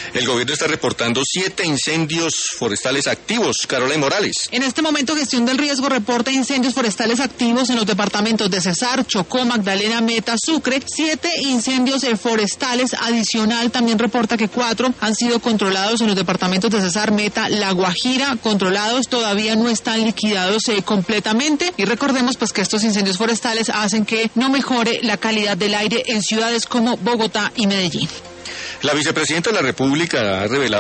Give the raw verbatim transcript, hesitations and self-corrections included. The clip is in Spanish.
El gobierno está reportando siete incendios forestales activos. Carola Morales. En este momento, Gestión del Riesgo reporta incendios forestales activos en los departamentos de Cesar, Chocó, Magdalena, Meta, Sucre. Siete incendios forestales adicional. También reporta que cuatro han sido controlados en los departamentos de Cesar, Meta, La Guajira. Controlados, todavía no están liquidados eh, completamente. Y recordemos pues que estos incendios forestales hacen que no mejore la calidad del aire en ciudades como Bogotá y Medellín. La vicepresidenta de la República ha revelado